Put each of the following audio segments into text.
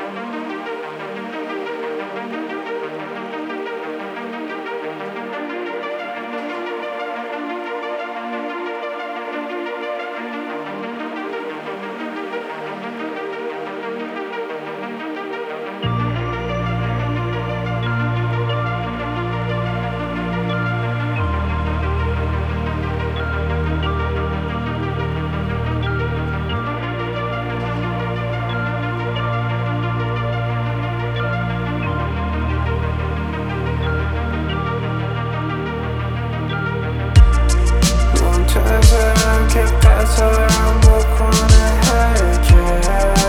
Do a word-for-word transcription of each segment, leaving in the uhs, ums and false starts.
منتظرم که قطارم بکنه حرکت.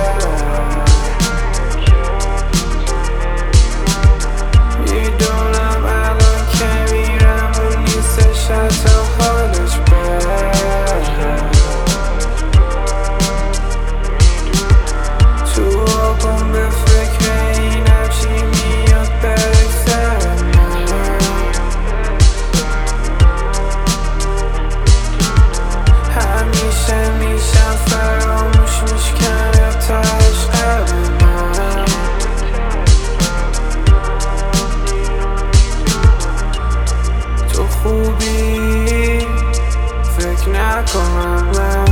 میدونم الان که میرم اون نیستش حتی حالش بد. تو آقام به فکر اینم چی میاد برای سر من. همیشه میشم فراموش میشکنه تا عشق من. تو خوبی فکر نکنم من.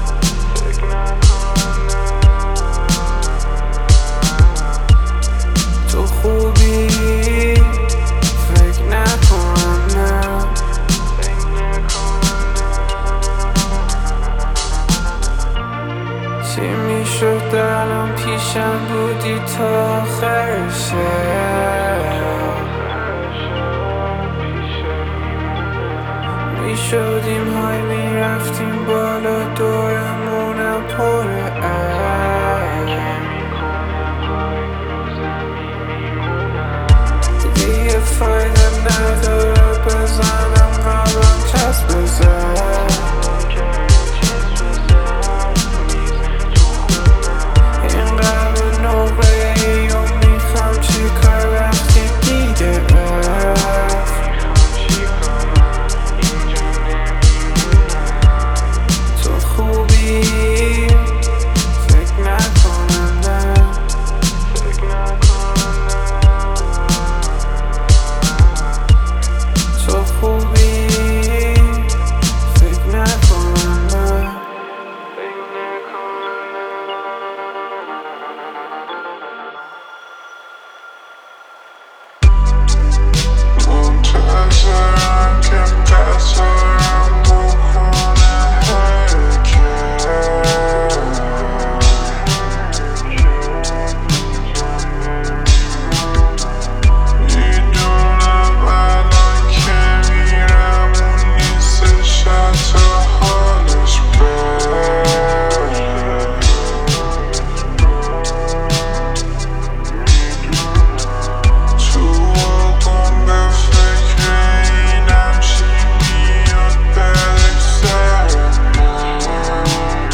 تو خوبی فکر نکنم نه. چی میشد الان پیشم بودی تا آخر شب. میشدیم های میرفتیم بالا دورمونم پر ابر. دیگه فایده نداره بزنم قلبم چسب بزن. این قلب نقره ای و میخوام چی کار وقتی دیگه رفت. تو خوبی فکر نکنم نه. تو خوبی فکر نکنم نه. منتظرم که قطارم بکنه حرکت. میدونم الان که میرم اون نیستش حتی حالش بد. تو آقام به فکر اینم چی میاد برای سر من.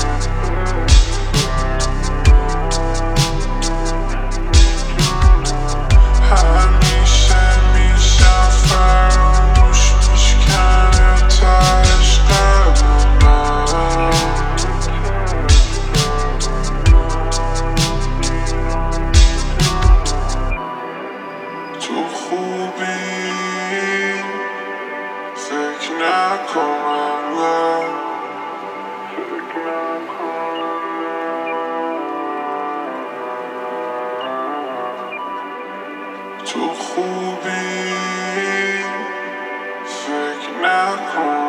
همیشه میشم فراموش میشکنه تا عشق من. تو خوبی فکر نکنم من. تو خوبی فکر نکنم